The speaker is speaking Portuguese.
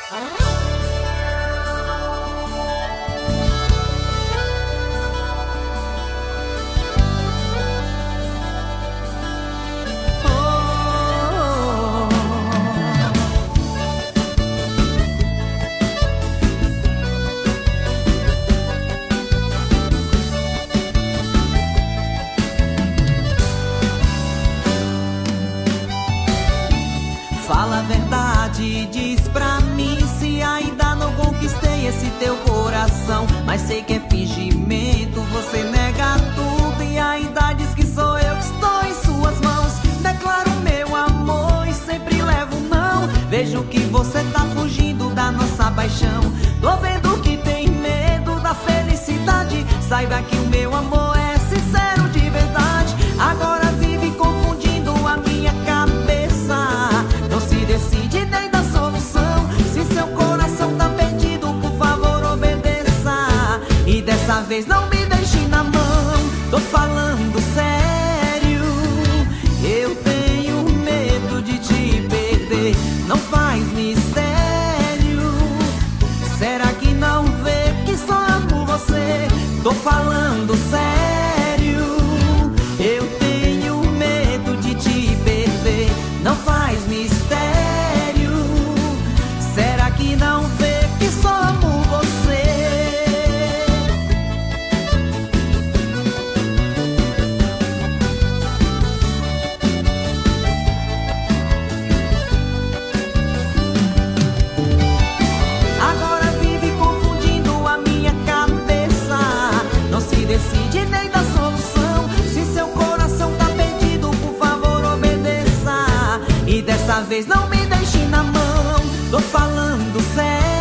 Fala a verdade, diz pra mim se ainda não conquistei esse teu coração. Mas sei que é fingimento, você nega tudo e ainda diz que sou eu que estou em suas mãos. Declaro meu amor e sempre levo não. Vejo que você tá fugindo da nossa paixão. Tô vendo que tem medo da felicidade. Saiba que o meu amor é sincero de verdade. Agora vive confundindo a minha cabeça. Não se decide nem da solução. Se seu coração tá perdido, por favor obedeça. E dessa vez não me deixe na mão. Tô falando sério. Eu tenho medo de te perder. Não faz mistério. Será que não vê que só amo você? Tô falando sério. Eu tenho medo de te perder. Não faz mistério. Será que não vê que só amo você? Agora vive confundindo a minha cabeça. Não se decide nem da solução. Se seu coração tá perdido, por favor obedeça. E dessa vez não me deixe na mão. Tô falando sério.